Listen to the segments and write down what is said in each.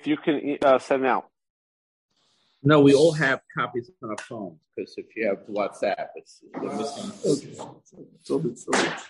you can send out. No, we all have copies on our phones because if you have WhatsApp, they're missing. Okay. So good.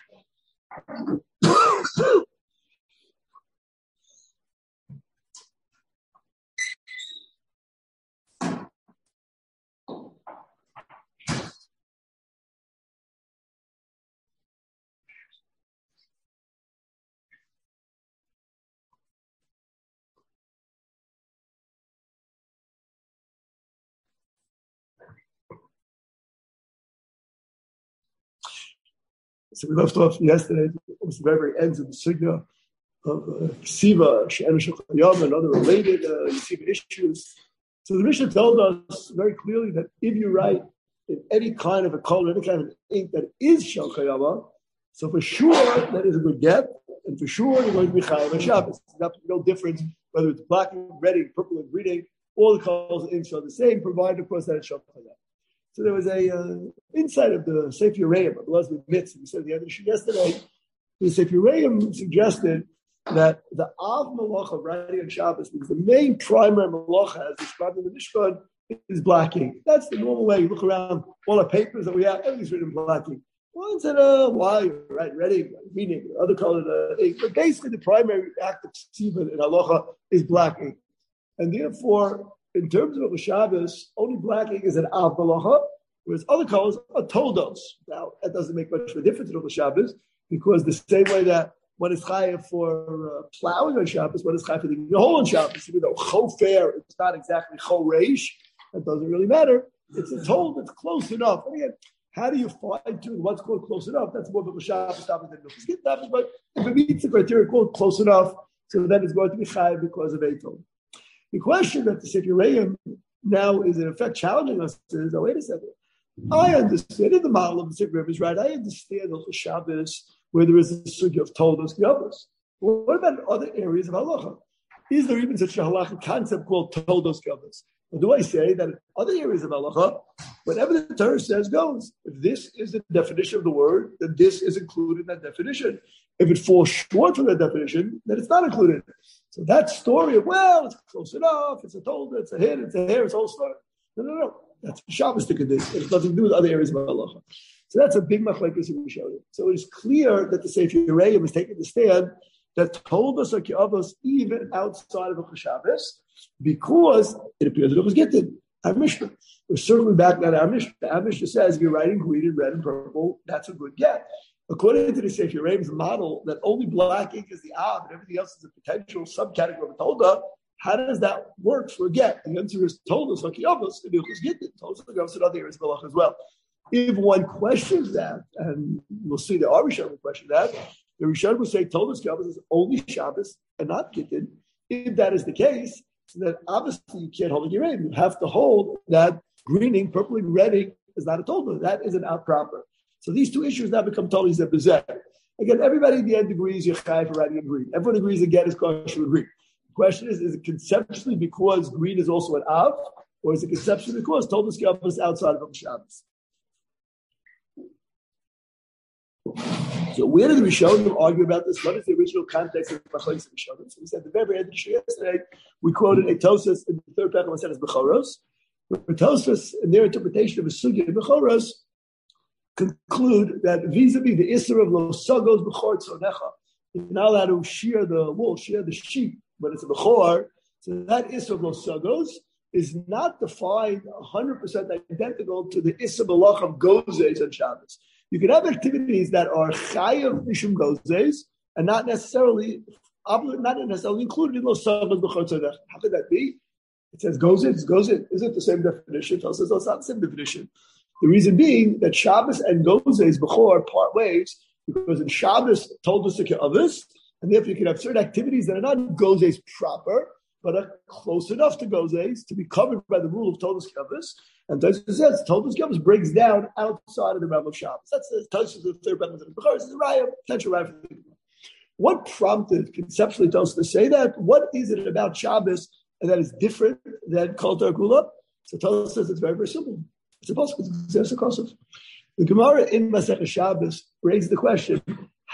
So we left off yesterday. It was the very ends of the sugya of Ksiva, She'enu Shechayam, and other related Yesiva issues. So the Mishnah told us very clearly that if you write in any kind of a color, any kind of ink that is Shechayama, so for sure that is a good get, and for sure you're going to be Chayav and Shabbos. There's no difference whether it's black and red, purple and green, all the colors of inks are the same, provided of course that it's Shechayam. So there was a insight of the Sefer Yereim, of the Leslie Mitz, we said the other issue yesterday. The Sefer Yereim suggested that the Av Malach of writing on Shabbos, because the main primary Malacha, as described in the Mishkan, is black ink. That's the normal way. You look around, all the papers that we have, everything's written in black ink. One said, why? Right, reading, reading, other colored ink. But basically, the primary act of Ksiva in Halacha is black ink. And therefore, in terms of a Shabbos, only black ink is an Av Malacha, whereas other colors are Toldos. Now, that doesn't make much of a difference in a Shabbos, because the same way that one is chayav for plowing on Shabbos, one is chayav for the hole on Shabbos, even though chofer, it's not exactly choreish, that doesn't really matter. It's a toll that's close enough. And again, how do you fine-tune what's called close enough? That's more of a Shabbos topic than Milchus Git topic, but if it meets the criteria called close enough, so then it's going to be chayav because of Eitel. The question that the Sefer Yereim now is in effect challenging us is, wait a second, I understand, in the model of the Sefer Yereim is right, I understand the Shabbos where there is a sugya of Toldos Gavos. Well, what about other areas of halacha? Is there even such a halacha concept called Toldos Gavos? Or do I say that in other areas of halacha, whatever the Torah says goes? If this is the definition of the word, then this is included in that definition. If it falls short from that definition, then it's not included. So that story of, well, it's close enough, it's a Tolda, it's a hit, it's a hair, it's a whole story. No. That's Shabbos to this. It has nothing to do with other areas of halacha. So that's a big machlekes we showed you. So it's clear that the Sefer Yereim is taking the stand that told us Avos even outside of a Shabbos, because it appears that it was gittin. Our Mishnah. We're circling back at our Mishnah. Our Mishnah says if you're writing green and red and purple, that's a good get. According to the Sefer Yereim's model, that only black ink is the Av and everything else is a potential subcategory of a Tolda, how does that work for a get? The answer is told us Avos, and it was gittin. Told us Avos in other areas of halacha as well. If one questions that, and we'll see the Arishan will question that, the Rishon will say Toldos Gavos is only Shabbos and not Gittin. If that is the case, then obviously you can't hold a Yereim. You have to hold that greening, purpling, redding is not a Toldos. That is an out proper. So these two issues now become totally zebazeh. Again, everybody in the end agrees you're chayav for writing in green. Everyone agrees again is kosher with green. The question is it conceptually because green is also an Av, or is it conceptually because Toldos Gavos is outside of Shabbos? So where did the Rishonim argue about this? What is the original context of the Machlokes Rishonim? So we said at the very end of the show yesterday, we quoted a Tosfos in the third paragraph said as Bechoros, where Tosfos in their interpretation of a sugya in Bechoros conclude that vis-a-vis the Isser of Lo Sagos Bechor Tzonecha, you're not allowed to shear the wool, shear the sheep, but it's a Bechor, so that Isser of Lo Sagos is not defined 100% identical to the Isser Malach of Gozes and Shabbos. You can have activities that are chayav mishum gozes and not necessarily included in those sabbath b'chor tzedach. How could that be? It says gozes. Isn't the same definition? It says it's not the same definition. The reason being that Shabbos and gozes b'chor part ways because in Shabbos told us to ki'avus, and therefore you can have certain activities that are not gozes proper but are close enough to gozes to be covered by the rule of Todos Gavos. And Tosfos says Todos Gavos breaks down outside of the realm of Shabbos. That's the Tosfos of the third paragraph of the Bechor. This is a raya, potential raya for the Bechor. What prompted conceptually Tosfos to say that? What is it about Shabbos that is different than Kol Torah Kula? So Tosfos says it's very, very simple. It's a pasuk. It's a pasuk. The Gemara in Masechah Shabbos raised the question: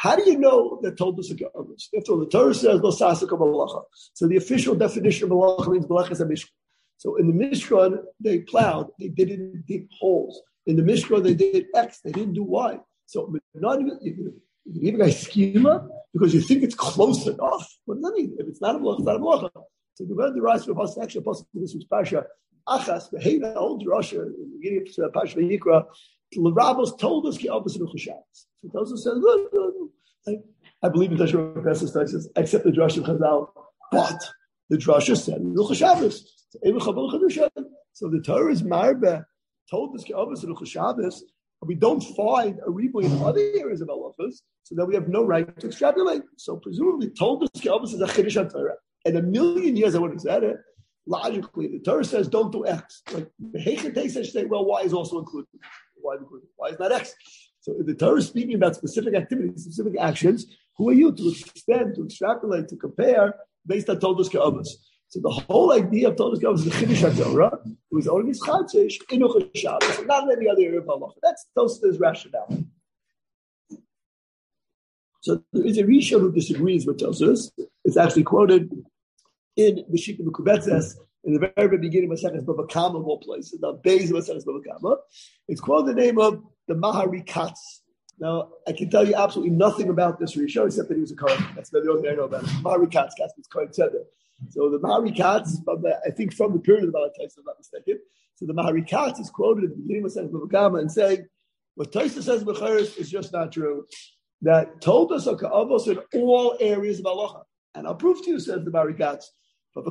How do you know that told us After all, the Torah says lo sasek malacha. So the official definition of malacha means malachas hamishkan. So in the Mishkan, they plowed. They didn't dig holes. In the Mishkan, they did X. They didn't do Y. So not even, you give a guy schema because you think it's close enough. What does that mean? If it's not a malacha, it's not a malacha. So the word derives from us. Actually, this was Pasha. Achas, Behena, old Russia, in the beginning of Pasha Vayikra, the rabbis told us, so those who said, I believe in Tashur Pesach, except the Drush of Chazal, but the Drush said, Ruch Shabbos. So the Torah is Marbe told us Ruch Shabbos, and we don't find a ribuy in other areas of halachas, so that we have no right to extrapolate. So presumably told us is a Chiddush HaTorah. And a million years I would have said it. Logically, the Torah says don't do X. Like the Heichah should say, well, Y is also included. Why is not X? So if the Torah is speaking about specific activities, specific actions, who are you to extend, to extrapolate, to compare based on Toldus Ke'avos? So the whole idea of Toldus Ke'avos is the Chiddush HaTorah. It was only Mischatzish, Inuch Shabbos, and not in any other area of halacha. That's Tosfos' rationale. So there is a Rishon who disagrees with Tosfos. It's actually quoted in the Shikha Mekubetzes, in the very beginning of Maseches Bava Kama, of all places, the base of Maseches Bava Kama. It's called the name of the Mahari Katz. Now, I can tell you absolutely nothing about this Rishon, except that he was a Kohen. That's the only thing I know about it. Mahari Katz, Katz's Kohen Tzedek. So the Mahari Katz, I think from the period of the Balatay, if I'm not mistaken. So the Mahari Katz is quoted at the beginning of Maseches Bava Kama and saying, what Taisa says in Becharis is just not true. That told us a Ka'avos in all areas of halacha. And I'll prove to you, says the Mahari Katz. But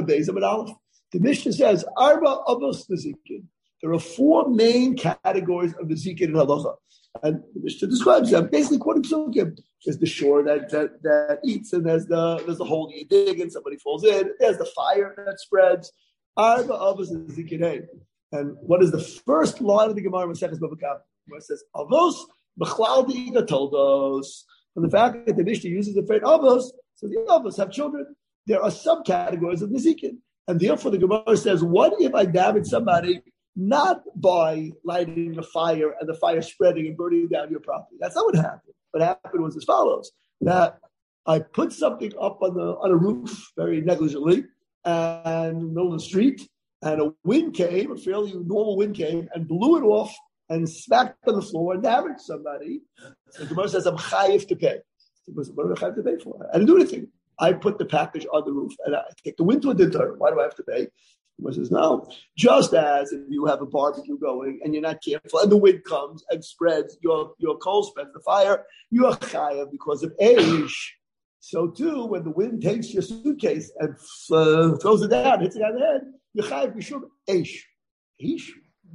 the Mishnah says, Arba Avos Nezikin. There are four main categories of Nezikin in halacha. And the Mishnah describes them. Basically, quoting Psukim. There's the shore that eats, and there's the hole you dig, and somebody falls in. There's the fire that spreads. Arba Avos Nezikin. And what is the first line of the Gemara Maseches Bava Kama? Where it says, Avos B'chlal De'ika Toldos. And the fact that the Mishnah uses the phrase Avos, so the Avos have children. There are subcategories of Nezikin. And therefore the Gemara says, what if I damage somebody not by lighting a fire and the fire spreading and burning down your property? That's not what happened. What happened was as follows, that I put something up on a roof very negligently and in the middle of the street, and a wind came, a fairly normal wind came, and blew it off and smacked on the floor and damaged somebody. So the Gemara says, I'm chayiv to pay. What am I chayiv to pay for? I didn't do anything. I put the package on the roof and I take the wind to a dinner. Why do I have to pay? He says, no. Just as if you have a barbecue going and you're not careful and the wind comes and spreads, your coal spreads the fire, you are chayav because of age. So too, when the wind takes your suitcase and throws it down, hits it on the head, you're chayav b'shum age. Age?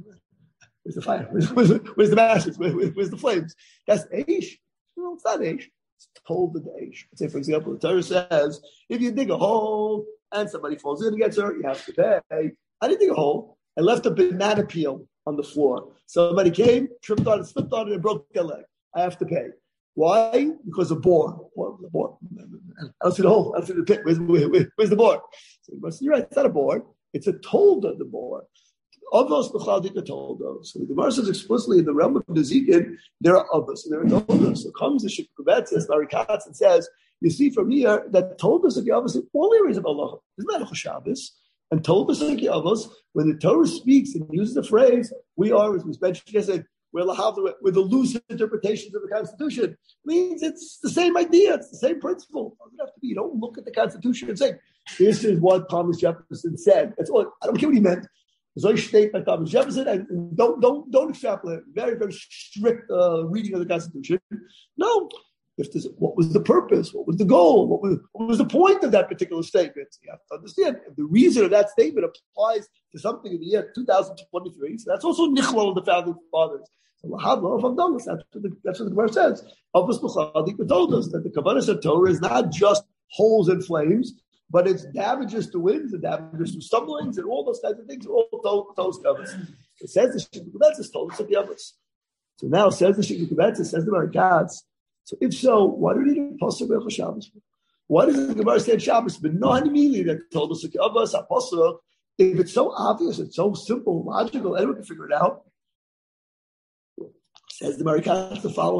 Where's the fire? Where's the matches? Where's the flames? That's age. No, it's not age. Told the age. Say, for example, the Torah says, if you dig a hole and somebody falls in and gets hurt, you have to pay. I didn't dig a hole. I left a banana peel on the floor. Somebody came, tripped on it, slipped on it, and broke their leg. I have to pay. Why? Because of boar. The boar. I don't see the hole. I don't see the pit. Where's the boar? So you're right. It's not a boar. It's a told of the boar. Avos b'chaldika toldos. So the Gemara says explicitly in the realm of Nezikin, there are avos and there are toldos. So comes the Shikha Mekubetzes, Mahari Katz, and says, you see from here that toldos are avos in all areas of halacha. Isn't that a Shabbos? And toldos are avos, when the Torah speaks and uses the phrase, we are, as we mentioned yesterday, we're the loose interpretations of the Constitution. It means it's the same idea, it's the same principle. It doesn't have to be. You don't look at the Constitution and say, this is what Thomas Jefferson said. That's all. I don't care what he meant. So state by Thomas Jefferson, and don't extrapolate. Very, very strict reading of the Constitution. No, what was the purpose? What was the goal? What was the point of that particular statement? You have to understand if the reason of that statement applies to something in the year 2023. So that's also nichlol of the founding fathers. So that's what the Gemara says. Avos told us that the Kavanah of Torah is not just holes and flames, but it's damages to winds and damages to stumblings and all those kinds of things. All those covers. It says the Shikha Mekubetzes told us of the others. So now says the Shikha Mekubetzes, says the Mahari Katz. So if so, why do we need a pasuk for Shabbos? Why does the Gemara say Shabbos? But no immediately that told us of us a pasuk. If it's so obvious, it's so simple, logical, anyone can figure it out. Says the Mahari Katz the following: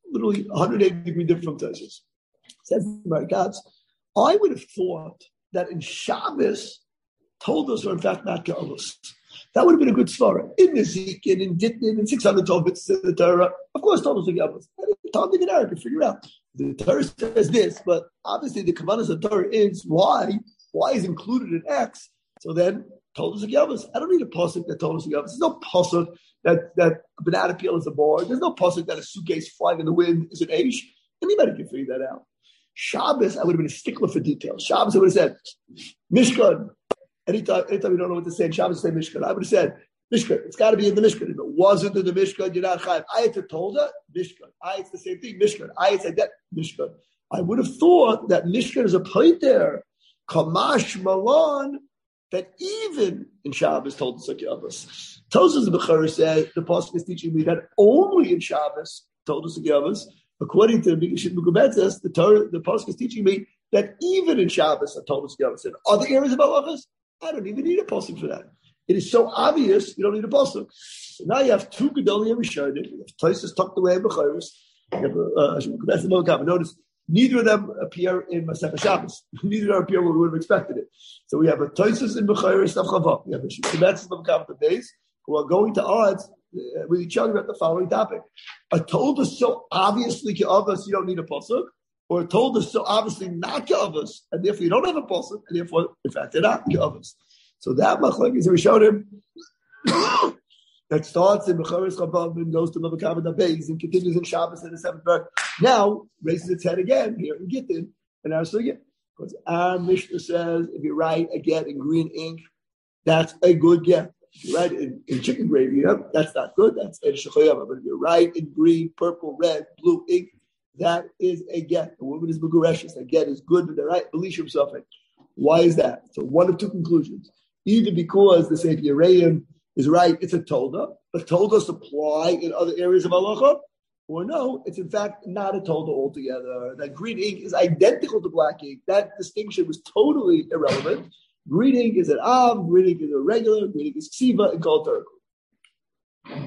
literally 180-degree different from Tosfos. Says Mary Katz, I would have thought that in Shabbos told us are in fact not Ge'avos. That would have been a good svara. In Nezikin, in Ditnin, in 612 bits of the Torah, of course told us are Ge'avos. And Talmud and Eric can figure out. The Torah says this, but obviously the Kavanas of the Torah is Y. Y is included in X. So then told us a Ge'avos. I don't need a pasuk that told us a Ge'avos. There's no pasuk that a banana peel is a bar. There's no pasuk that a suitcase flying in the wind is an Aish. Anybody can figure that out. Shabbos, I would have been a stickler for details. Shabbos, I would have said, Mishkan. Anytime you don't know what to say in Shabbos, say Mishkan. I would have said, Mishkan. It's got to be in the Mishkan. If it wasn't in the Mishkan, you're not chayav. I had to told her, Mishkan. It's the same thing, Mishkan. I said that, Mishkan. I would have thought that Mishkan is a point there. Kamash Malan, that even in Shabbos told us Ge'avos. Tosfos Bechorah said, the pasuk is teaching me that only in Shabbos told us Ge'avos. According to the Mikashit Mukubetzes, the pasuk is teaching me that even in Shabbos I told us Ge'avos. In other areas of halachas, I don't even need a pasuk for that. It is so obvious you don't need a pasuk. So now you have two Gedolim Rishonim. You have Tosfos tucked away in Bechoros. You have notice neither of them appear in Masechah Shabbos. Neither of them appear where we would have expected it. So we have a Tosfos in Bechoros of Chava. We have a Mukubetzes of Kavanah Beis who are going to odds with each other at the following topic. A told us so obviously Ge'avos you don't need a pasuk, or a told us so obviously not Ge'avos, and therefore you don't have a pasuk, and therefore, in fact, they're not Ge'avos. So that machlokes we showed him that starts in Bechoros Chavav and goes to Kavanah Beis and continues in Shabbos in the seventh verse. Now raises its head again here in Gittin and our sugya. Because our Mishnah says if you write a get in green ink, that's a good get. If you write in chicken gravy, that's not good. That's Ed Shechoyama. But if you write in green, purple, red, blue ink, that is a get. The woman is Megureshes. A get is good, but the right belief himself. Why is that? So one of two conclusions. Either because the Sefer Yereim is right, it's a tolda, but toldas apply in other areas of halacha, or no, it's in fact not a tolda altogether. That green ink is identical to black ink. That distinction was totally irrelevant. Green ink is an am, green ink is a regular, green ink is ksiva, and called turkle.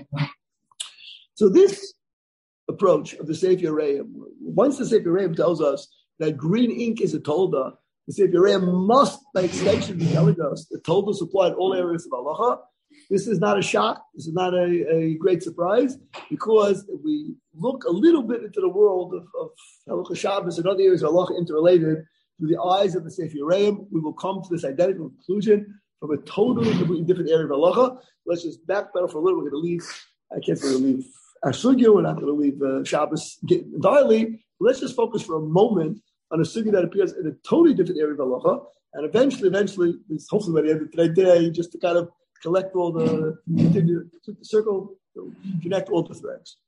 So this approach of the Sefer Yereim, once the Sefer Yereim tells us that green ink is a tolda, the Sefer Yereim must, by extension, be telling us that toldas apply in all areas of halacha. This is not a shock. This is not a great surprise, because if we look a little bit into the world of halacha Shabbos and other areas of halacha interrelated, through the eyes of the Sefer Yereim, we will come to this identical conclusion from a totally completely different area of halacha. Let's just backpedal for a little. We're going to leave. I can't say we're going to leave our sugya. We're not going to leave Shabbos entirely. Let's just focus for a moment on a sugya that appears in a totally different area of halacha, and eventually, hopefully by the end of today, just to kind of collect all the, continue to circle, connect all the threads.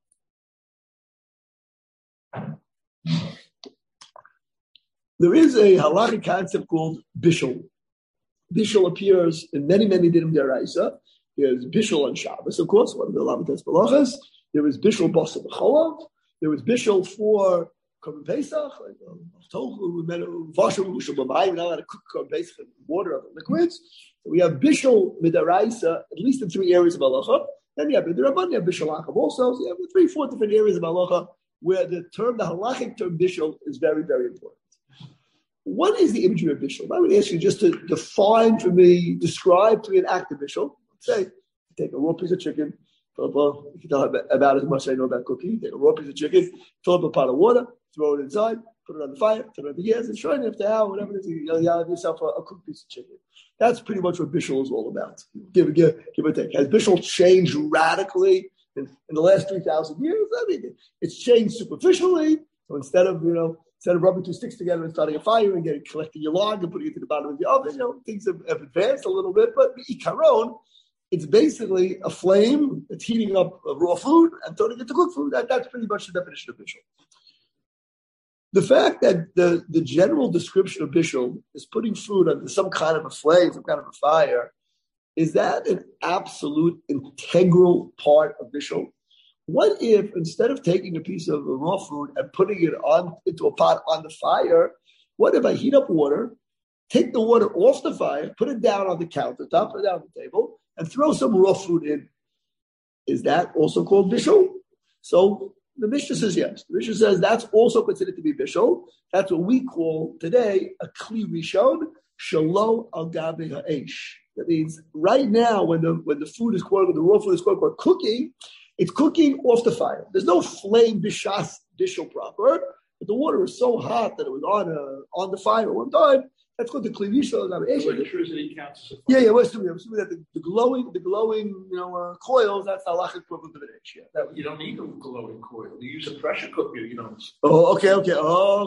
There is a halachic concept called bishul. Bishul appears in many dinim deraisa. There's bishul on Shabbos, of course, one of the Lamates Balachas. There is bishul basa b'cholav. There is bishul for Korban Pesach, like we're not allowed to cook Korban Pesach in water or liquids. So we have bishul midaraisa, at least in three areas of halacha. Then you have midrabanan, you have bishul akav also. So you have 3-4 different areas of halacha where the halachic term bishul is very, very important. What is the imagery of bishul? I would ask you just to define for me, describe to me an act of bishul. Say, you take a raw piece of chicken, you can tell about as much as I know about cooking. You take a raw piece of chicken, fill up a pot of water, throw it inside, put it on the fire, turn on the gas, and sure enough, after an hour, whatever it is, you have yourself a cooked piece of chicken. That's pretty much what bishul is all about. Give or take. Has bishul changed radically in the last 3,000 years? I mean, it's changed superficially. So instead of rubbing two sticks together and starting a fire and collecting your log and putting it to the bottom of the oven, things have advanced a little bit. But ikaron, it's basically a flame that's heating up raw food and turning it to cooked food. That's pretty much the definition of bishul. The fact that the general description of bishul is putting food under some kind of a flame, some kind of a fire, is that an absolute integral part of bishul? What if instead of taking a piece of raw food and putting it into a pot on the fire, what if I heat up water, take the water off the fire, put it down on the countertop, put it down on the table, and throw some raw food in? Is that also called bishul? So The Mishnah says yes. The Mishnah says that's also considered to be bishul. That's what we call today a kli rishon shalo al gabe ha'esh. That means right now, when the food is quote, the raw food is quote cooking, it's cooking off the fire. There's no flame bishas bishul proper, but the water was so hot that it was on the fire one time. That's called the klivisha. Electricity counts. Yeah. We're assuming that the glowing, coils. That's the halachic equivalent of an H. Yeah, You don't need a glowing coil. You use a pressure cooker. You don't. Oh, okay. It's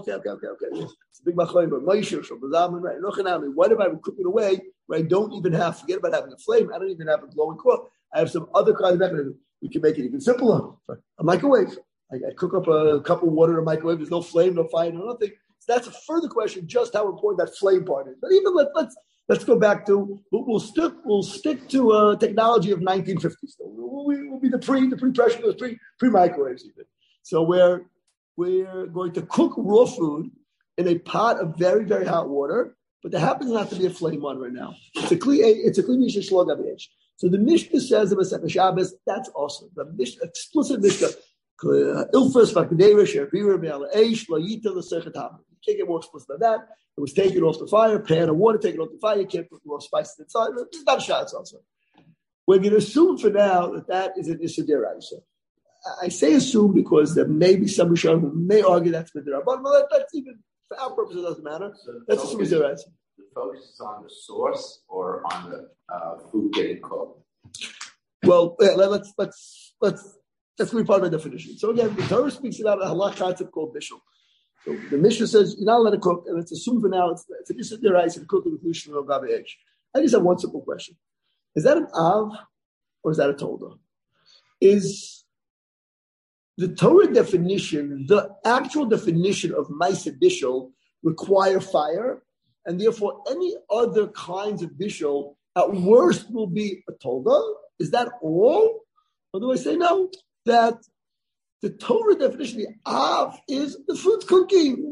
a big machloim, but Moshe from the Zalman, right? What if I would cook it away where I don't even have? Forget about having a flame. I don't even have a glowing coil. I have some other kind of mechanism. We can make it even simpler. A microwave. I cook up a cup of water in a microwave. There's no flame, no fire, no nothing. So that's a further question, just how important that flame part is. But even let's go back to we'll stick to technology of 1950s. So we'll be the pre-pressure, pre-microwaves even. So we're going to cook raw food in a pot of very, very hot water, but there happens not to be a flame on right now. It's a kli mishnah shlog avich. So the Mishnah says of a Masechah Shabbos, that's awesome. The Mishnah, explicit Mishnah. Ilfas v'kadeira she'avira be'al eish lo yita l'sechet hamid. You can't get more explicit than that. It was taken off the fire, pan of water taken off the fire. You can't put raw spices inside. It's not a shot. It's also. We're going to assume for now that is an issa deraisa. I say assume because there may be some Rishonim who may argue that's midrabanan, but that's even for our purposes it doesn't matter. That's assume it's deraisa. The focus is on the source or on the food getting cooked. Well, let's that's going to be part of the definition. So again, the Torah speaks about a halach concept called bishul. So the Mishnah says you're not allowed to cook, and it's assumed for now it's an issa deraisa to cook with the inclusion of gabe H. I just have one simple question: is that an av or is that a tolda? Is the Torah definition, the actual definition of ma'aseh bishul, require fire, and therefore any other kinds of bishul at worst will be a tolda? Is that all? Or do I say no? That the Torah definition, the av, is the food's cooking.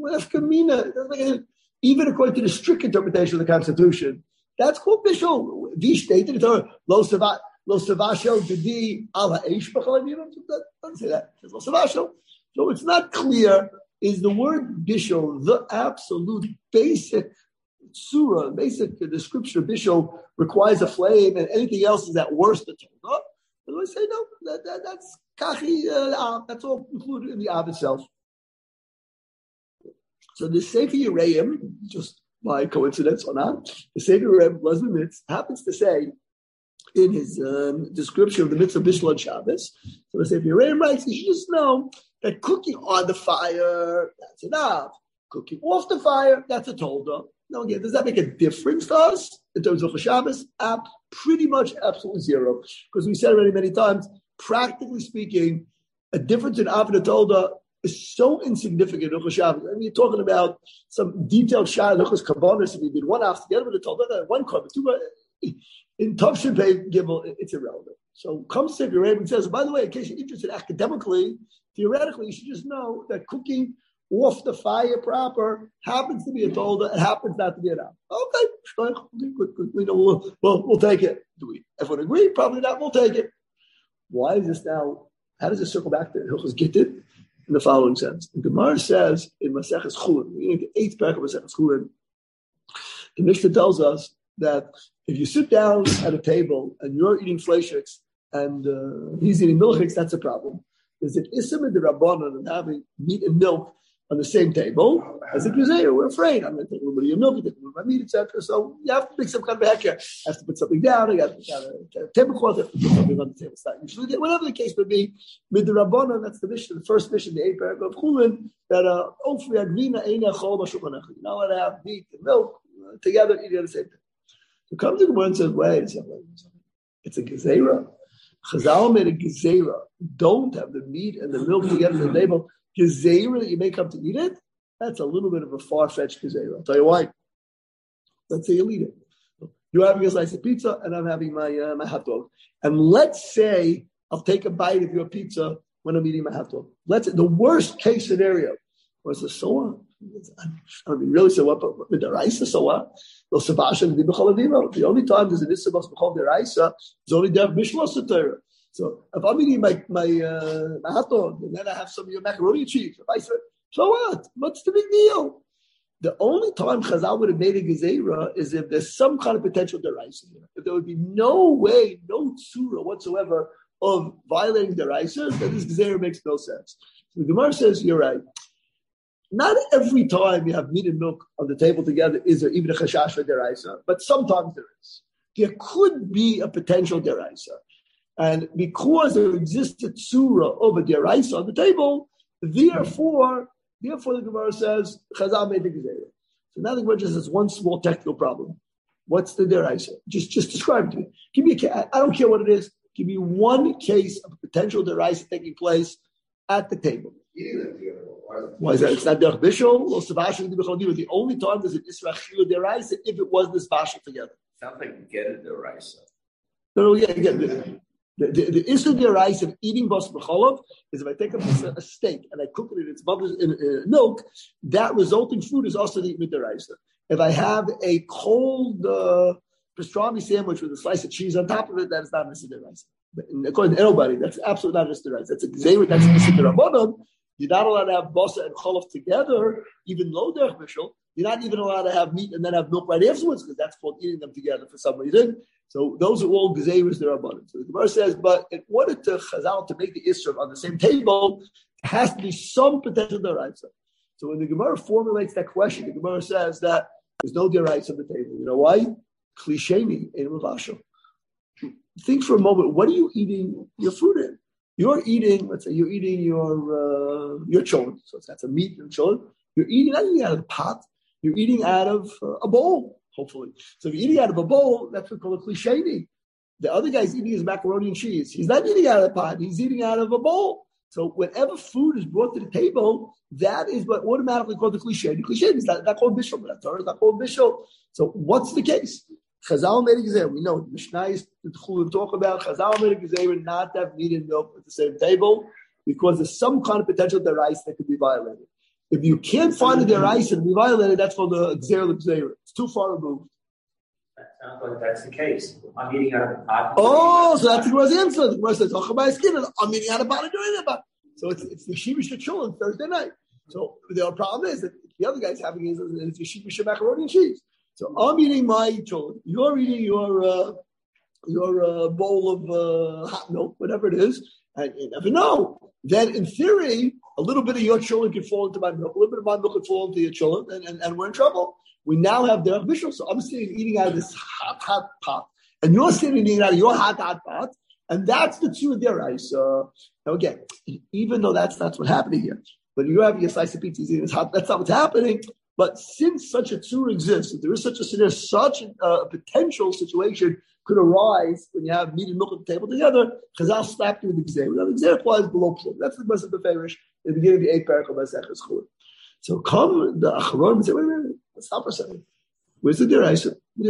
Even according to the strict interpretation of the Constitution, that's called bishul. The stated in the Torah, lo savashel didi al ha'esh b'chalayim. Doesn't say that. It says lo savashel. So it's not clear. Is the word bishul the absolute basic surah, basic description of bishul requires a flame, and anything else is at worst a Torah? But I say no. That's kachi. That's all included in the av itself. So the Sefer Yereim, just by coincidence or not, the Sefer Yereim Blazmitz happens to say in his description of the mitzvah bishul on Shabbos. So the Sefer Yereim writes, you should just know that cooking on the fire, that's an av. Cooking off the fire, that's a tolda. Now again, does that make a difference to us in terms of Shabbos? Pretty much absolutely zero. Because we said already many times, practically speaking, a difference in av and a tolda is so insignificant in Shabbos. I mean, you're talking about some detailed shah luchas kabbanis. If you did one af together with a tolda, one carbon, two. In Tavshin Pei Gimel, it's irrelevant. So comes Sefer Yereim and says, by the way, in case you're interested academically, theoretically, you should just know that cooking off the fire proper happens to be a tolda, it happens not to be an av. Okay, good. We'll take it. Do we everyone agree? Probably not. We'll take it. Why is this now? How does it circle back to Hilchos Gittin in the following sense? The Gemara says in Maseches Chulin, the 8th parak of Maseches Chulin, the Mishnah tells us that if you sit down at a table and you're eating fleishiks and he's eating milchiks, that's a problem. There's an ism in the Rabbanan of having meat and milk on the same table. As a Gezeira, we're afraid. I'm going to take a little bit of your milk, take a little bit of my meat, etc. So you have to make some kind of hecker. You have to put something down. You have to put a tablecloth. You have to put something on the table. It's not usually, whatever the case may be, with the Rabbanan, that's the mission, the first mission, the 8th paragraph of Chulin, that you're not allowed to have meat and milk together, eating at the same time. So comes the Gemara and says, wait a second. It's a Gezeira. Chazal made a Gezeira. Don't have the meat and the milk together at the table. Gezeira that you may come to eat it, that's a little bit of a far-fetched Gezeira. I'll tell you why. Let's say you eat it. You're having a slice of pizza and I'm having my hot dog. And let's say I'll take a bite of your pizza when I'm eating my hot dog. The worst case scenario was the so what? I mean, really, so what? But with the raisa, so what? The only time there's an issa b'chol deraisa is only there bishlos Torah. So if I'm eating my hot dog and then I have some of your macaroni and cheese, if I say, so what? What's the big deal? The only time Chazal would have made a gezerah is if there's some kind of potential deraisa here. If there would be no way, no tzura whatsoever of violating deraisa, then this gezerah makes no sense. So the Gemara says, you're right. Not every time you have meat and milk on the table together is there even a chashash for deraisa, but sometimes there is. There could be a potential deraisa. And because there exists a tzura of a deraisa on the table, therefore the Gemara says, Chazal made the gezerah. So now the Gemara just has one small technical problem. What's the deraisa? Just describe it to me. Give me I don't care what it is. Give me one case of potential deraisa taking place at the table. Why is that? It's not derech bishul. The only time there's an isra chila deraisa if it was this bashal together. Sounds like you get a deraisa. No, again. The issue deraisa of eating bas b'cholov is if I take a steak and I cook it in its mother's milk, that resulting food is also the eat deraisa. If I have a cold pastrami sandwich with a slice of cheese on top of it, that is not Mr. Deraisa. According to anybody, that's absolutely not Mr. Deraisa. That's a gzeira, that's Mr. Derabanan. You're not allowed to have basa and cholov together, even low derech bishul. You're not even allowed to have meat and then have milk right afterwards, because that's called eating them together for some reason. So those are all gezeiros derabanan. So the Gemara says, but in order to Chazal to make the isra on the same table, there has to be some potential deraisa. So when the Gemara formulates that question, the Gemara says that there's no deraisa on the table. You know why? Klisheni in mavashal. Think for a moment. What are you eating your food in? You're eating. Let's say you're eating your cholent. So that's a meat and cholent. You're not eating out of the pot. You're eating out of a bowl. Hopefully, so if you're eating out of a bowl, that's what we call a klisheni. The other guy's eating his macaroni and cheese. He's not eating out of the pot. He's eating out of a bowl. So whenever food is brought to the table, that is what automatically called the klisheni. Klisheni is not called bishul, but that's not called bishul. So what's the case? Chazal made a gezerah. We know Mishnah is the Chulim talk about. Chazal made a gezerah not to have meat and milk at the same table because there's some kind of potential deraisa that could be violated. If you can't find a deraisa to be violated, that's called the gezerah l'gzeirah. It's too far removed. That sounds like that's the case. I'm eating out of the pot. Oh, so that's the Gemara's answer. The Gemara says, I'm eating out of the pot and doing the pot. So it's the Yeshiva Shechul on Thursday night. So the problem is that the other guy's having his Yeshiva macaroni and cheese. So I'm eating my chulent. You're eating your bowl of hot milk, whatever it is, and you never know. Then, in theory, a little bit of your chulent could fall into my milk, a little bit of my milk could fall into your chulent, and we're in trouble. We now have derech bishul. So I'm sitting eating out of this hot pot, and you're sitting eating out of your hot pot, and that's the tzura deraisa. Now again, even though that's what's happening here, when you have your slice of pizza, it's hot. That's not what's happening. But since such a tzura exists, if there is such a scenario, such a potential situation could arise when you have meat and milk at the table together, Chazal slapped you with the gezerah. Now the gezerah applies below plum. That's the Masech Beferish in the beginning of the 8th parak of Masech Chulin. So come the Acharon and say, wait, let's stop for a second. Where's the deraisa?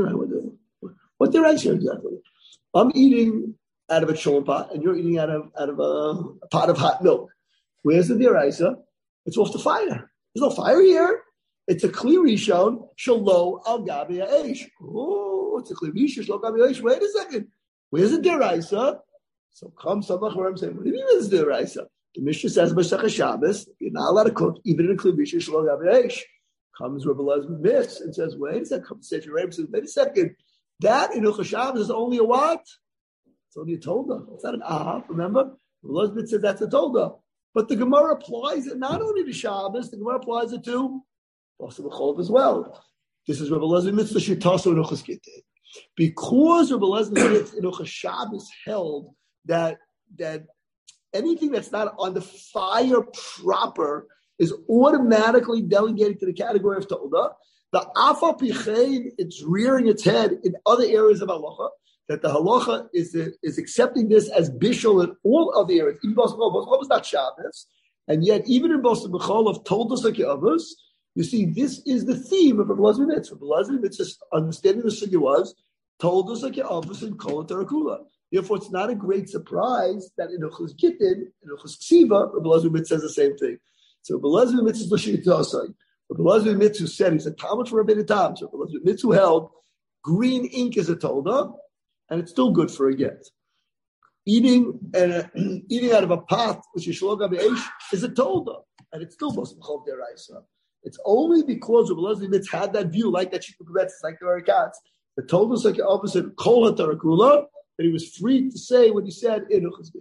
What deraisa exactly? I'm eating out of a cholent pot, and you're eating out of a pot of hot milk. Where's the deraisa? It's off the fire. There's no fire here. It's a kli rishon shelo al gabi ha'esh. Oh, it's a kli rishon shelo al gabi ha'esh. Wait a second. Where's the deraisa? So come some Acharon say, what do you mean there's deraisa? The Mishnah says Masechah Shabbos, you're not allowed to cook even in a kli rishon shelo al gabi ha'esh. Comes Rabbi Elazar Mitz and says, wait a second. Comes Sefer Rebbe says, wait a second. That in Hilchos Shabbos is only a what? It's only a tolda. It's not an aha. Remember, Rabbi Elazar Mitz says that's a tolda. But the Gemara applies it not only to Shabbos, the Gemara applies it to Basa B'Cholov as well. This is Rabbi Elazar Mitz Shitaso in Hilchos Gittin. Because Rabbi Elazar Mitz in Hilchos Shabbos held that anything that's not on the fire proper is automatically delegated to the category of Tolda. The Afal Pichein, it's rearing its head in other areas of halacha, that the halacha is accepting this as bishul in all other areas. Even Basa B'Cholov is not Shabbos, and yet even in Basa B'Cholov, told us like others. You see, this is the theme of Rabbi Elazar Mitz. Rabbi Elazar Mitz's understanding the sugya was told us like others in Kol Tarakula. Therefore, it's not a great surprise that in Hilchos Gittin, in Hilchos Ksiva, Rabbi Elazar Mitz says the same thing. So Rabbi Elazar Mitz is L'shit Tosai. Rabbi Elazar Mitz who said, he's a Talmud for Rabbi Tam. So Rabbi Elazar Mitz who held green ink is a tolda, and it's still good for a get. eating eating out of a pot, which is shlo gabi eish, is a tolda, and it's still bas b'chol deraisa. It's only because Rabbi Elazar Mitz had that view, like that shittuk betz, like the Arikats, the told us like the opposite kol hatarakula, that he was free to say what he said in Uchazbit.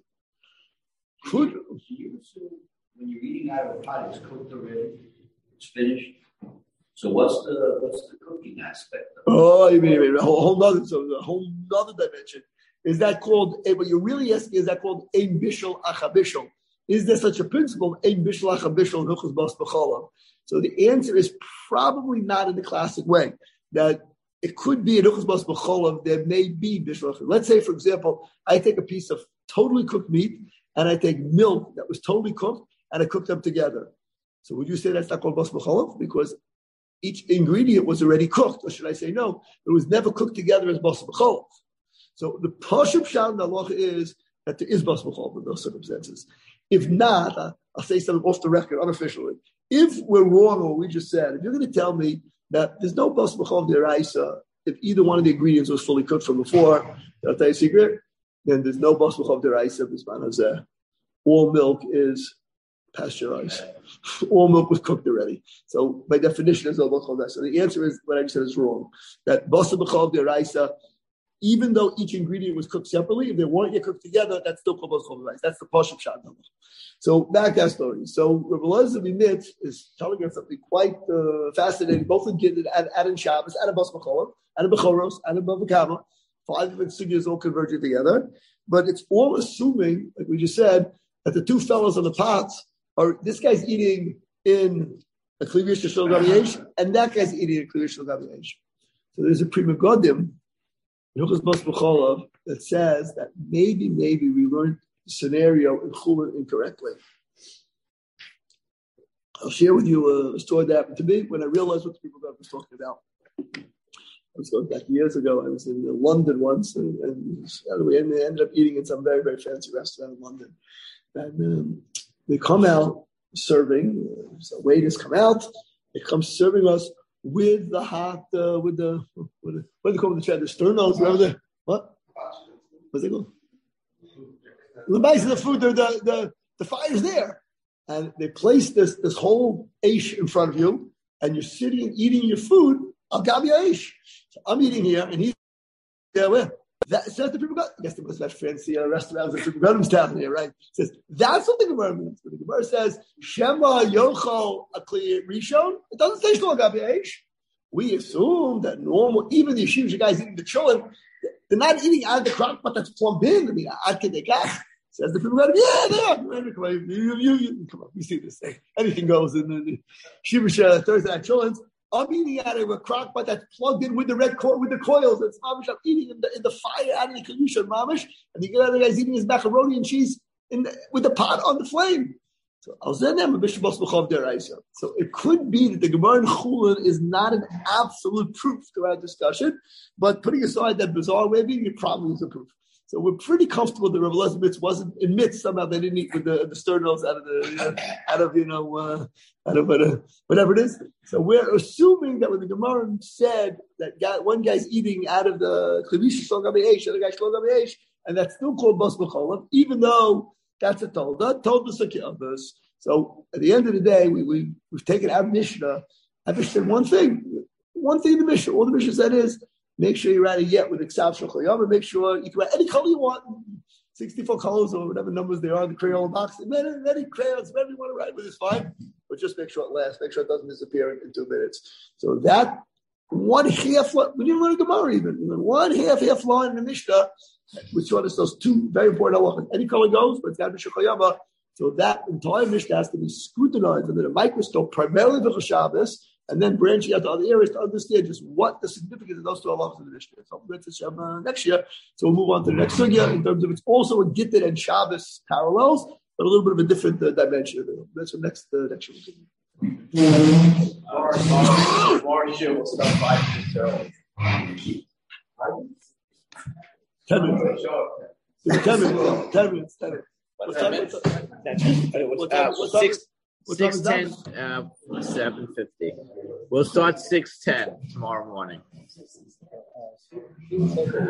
When you're eating out of a pot, it's cooked already. It's finished. So what's the cooking aspect of it? Oh, you mean a whole nother dimension. Is that called? What you're really asking is that called ein bishul achabishul? Is there such a principle ein bishul achabishul nuchas bas b'cholam? So the answer is probably not in the classic way. That it could be in nuchas bas b'cholam. There may be bishul. Let's say, for example, I take a piece of totally cooked meat and I take milk that was totally cooked and I cook them together. So would you say that's not called bas b'cholam because each ingredient was already cooked, or should I say no? It was never cooked together as bas b'cholam. So the pashut pshat in the halacha is that there is bas b'cholam in those circumstances. If not, I'll say something off the record, unofficially. If we're wrong on what we just said, if you're going to tell me that there's no bas b'cholam deraisa, if either one of the ingredients was fully cooked from before, I'll tell you a secret, then there's no bas b'cholam deraisa b'zman hazeh. All milk is pasteurized. All milk was cooked already. So by definition, there's no bas b'cholam deraisa. So the answer is what I just said is wrong. That bas b'cholam deraisa, even though each ingredient was cooked separately, if they weren't yet cooked together, that's still called bas b'cholam deraisa. That's the pashut pshat. So back to that story. So Rabbi Elazar Mitz is telling us something quite fascinating, both in Gittin and in Shabbos, and in Bas B'cholam, and in Bechoros, and in Bava Kama. 5 different sugyas all converging together. But it's all assuming, like we just said, that the two fellows on the pots are, this guy's eating in a Klivish Shel Gabi Eish, and that guy's eating in a Klivish Shel Gabi Eish. So there's a Prima Godim, Hilchos Bas B'cholam, that says that maybe we learned scenario in Chulin incorrectly. I'll share with you a story that happened to me when I realized what the people was talking about. I was going back years ago. I was in London once, and we ended up eating in some very, very fancy restaurant in London. And they come out serving. So waiters come out. They come serving us with the hot, what do they call the sternos? Whatever what? What's it called? The base of the food, the fire's there, and they place this whole aish in front of you, and you're sitting and eating your food. Al gabi aish. So I'm eating here, and he's there. Where? That's the people got. I guess there was that fancy restaurant that people got down here, right? It says that's what the Gemara means. The Gemara says Shema Yochal Akli Rishon. It doesn't say Shlo gabi aish. We assume that normal, even the yeshiva guys eating the cholent, they're not eating out of the crock pot that's plumbed in. I mean, ad kedekach. Says the people, yeah, they are. Come on, you see this thing. Anything goes in the Shiva Thursday night cholents. I'm eating out of a crock pot that's plugged in with the with the coils. It's mamish. I'm eating in the fire out of the kedusha mamish, and the other guy's eating his macaroni and cheese with the pot on the flame. So it could be that the Gemara in Chulin is not an absolute proof to our discussion, but putting aside that bizarre way of eating, it probably is a proof. So we're pretty comfortable that Rabbi Elazar Mitz wasn't admits somehow they didn't eat with the sternos out of whatever it is. So we're assuming that when the Gemara said that one guy's eating out of the Klivish Shel Gabi Eish, other guy's Shlo Gabi Eish, and that's still called Bas B'cholam, even though that's a Tolda Sakiyavas. So at the end of the day, we've taken our Mishnah. I've said one thing in the Mishnah. All the Mishnah said is, make sure you write a yet with Eksav Shel Chayam, and make sure you can write any color you want, 64 colors or whatever numbers they are in the Crayola box. Many crayons, whatever you want to write with is fine, but just make sure it lasts. Make sure it doesn't disappear in 2 minutes. So that one half, we didn't learn Gemara even. One half line in the Mishnah, which taught us those 2 very important halachas. Any color goes, but it's got to be Shel Chayam. So that entire Mishnah has to be scrutinized under the microscope, primarily for Shabbos, and then branching out to other areas to understand just what the significance of those 2 halachas in the Mishnah. So next year, so we'll move on to the next sugya in terms of it's also a Gittin and Shabbos parallels, but a little bit of a different dimension. That's the next year. More year will start 5 minutes early. 10 minutes. 10 minutes. What time is it? 6:10, 7:50. We'll start 6:10 tomorrow morning.